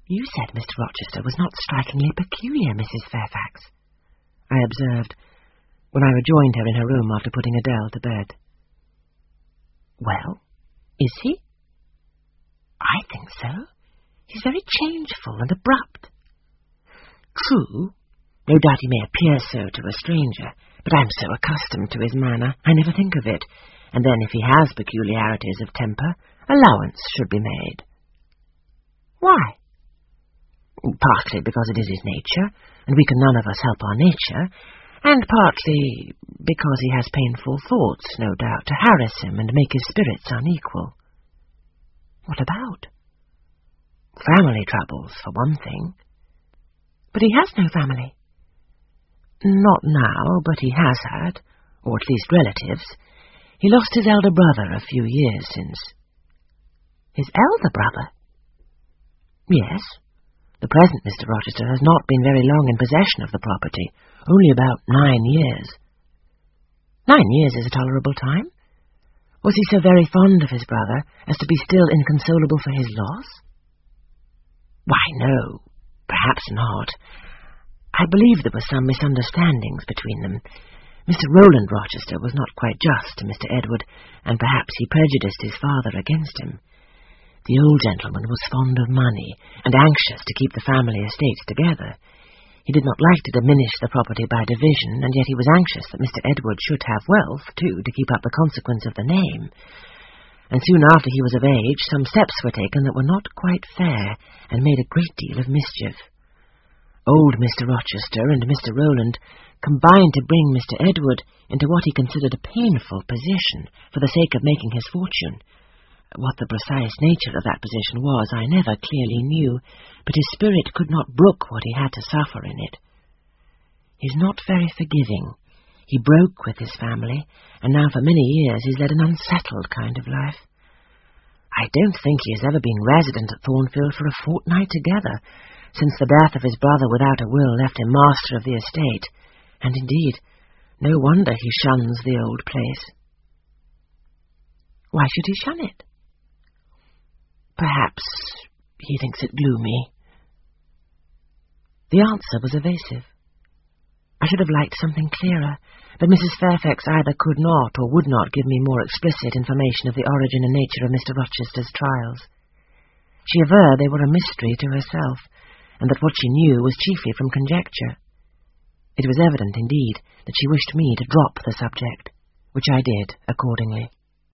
You said Mr. Rochester was not strikingly peculiar, Mrs. Fairfax, I observed, when I rejoined her in her room after putting Adele to bed. Well, is he? I think so. He's very changeful and abrupt. True. No doubt he may appear so to a stranger, but I'm so accustomed to his manner, I never think of it. And then if he has peculiarities of temper, allowance should be made. Why? Partly because it is his nature, and we can none of us help our nature, and partly because he has painful thoughts, no doubt, to harass him and make his spirits unequal. What about? Family troubles, for one thing. But he has no family. Not now, but he has had, or at least relatives. He lost his elder brother a few years since. His elder brother? Yes. The present Mr. Rochester has not been very long in possession of the property, only about 9 years. 9 years is a tolerable time. Was he so very fond of his brother as to be still inconsolable for his loss? Why, no, perhaps not. I believe there were some misunderstandings between them. Mr. Roland Rochester was not quite just to Mr. Edward, and perhaps he prejudiced his father against him. The old gentleman was fond of money, and anxious to keep the family estates together. He did not like to diminish the property by division, and yet he was anxious that Mr. Edward should have wealth, too, to keep up the consequence of the name. And soon after he was of age, some steps were taken that were not quite fair, and made a great deal of mischief. Old Mr. Rochester and Mr. Roland combined to bring Mr. Edward into what he considered a painful position for the sake of making his fortune. What the precise nature of that position was, I never clearly knew, but his spirit could not brook what he had to suffer in it. He's not very forgiving. He broke with his family, and now for many years he's led an unsettled kind of life. I don't think he has ever been resident at Thornfield for a fortnight together, since the death of his brother without a will left him master of the estate, and indeed, no wonder he shuns the old place. Why should he shun it? Perhaps he thinks it gloomy. The answer was evasive. I should have liked something clearer, but Mrs. Fairfax either could not or would not give me more explicit information of the origin and nature of Mr. Rochester's trials. She averred they were a mystery to herself, and that what she knew was chiefly from conjecture. It was evident, indeed, that she wished me to drop the subject, which I did accordingly.